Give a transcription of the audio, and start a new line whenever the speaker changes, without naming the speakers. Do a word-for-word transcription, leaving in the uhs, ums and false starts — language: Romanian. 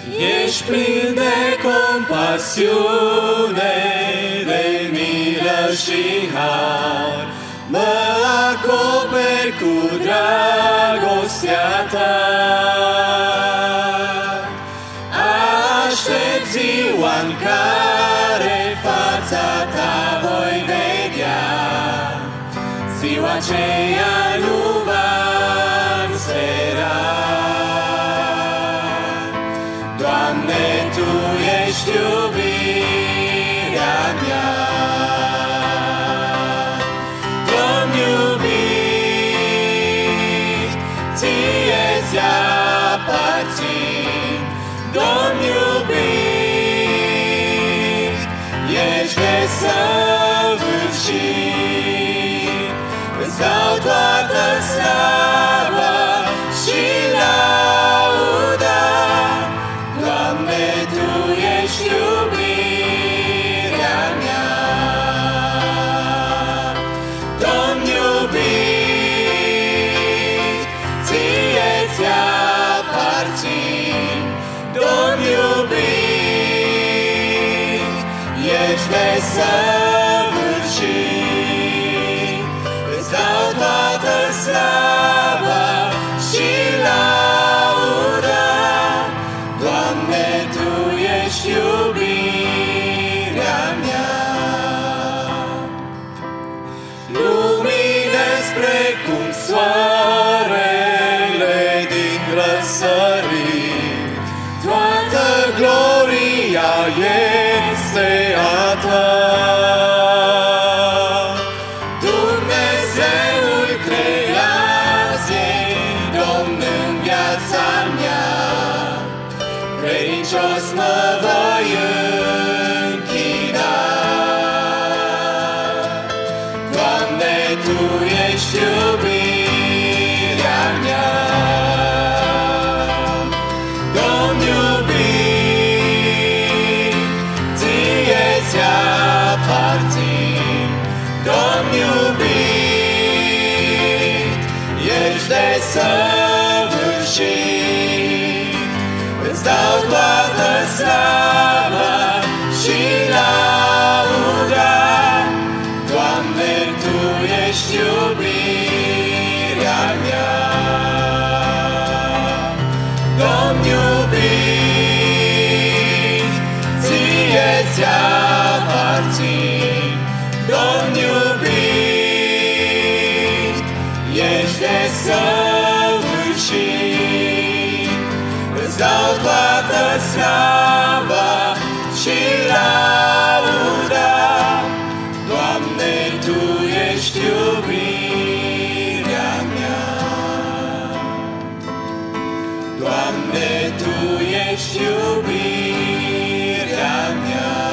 Ești plin de compasiune, de milă și har, mă acoperi cu dragostea ta. Aștept ziua-n care fața ta voi vedea, ziua aceea nu va înspera. Doamne, Tu ești iubirea mea. Domn iubit, Ție-ți aparțin. Domn iubit, ești desăvârșit. Îți dau toată slava și lauda. Doamne, Tu ești iubirea mea. Domn iubit, Ție-ți aparțin. Domn iubit, ești desăvârșit. Îți dau toată slava și lauda. Doamne, Tu ești iubirea mea. Lumine sprecum soarele din răsărit, toată gloria este a Ta. Dumnezeul creației, Domn în viața mea, credincios mă voi închina. Doamne, Tu ești iubirea mea. Domn iubit, Ție-ți aparțin. Domn iubit, ești desăvârșit. Îți dau toată slava și lauda. Doamne, Tu ești iubirea mea. Domn iubit, Ție-ți aparțin. Domn iubit, ești desăvârșit. Îți dau toată slava și lauda. Doamne, Tu ești iubirea mea. Doamne, Tu ești iubirea mea.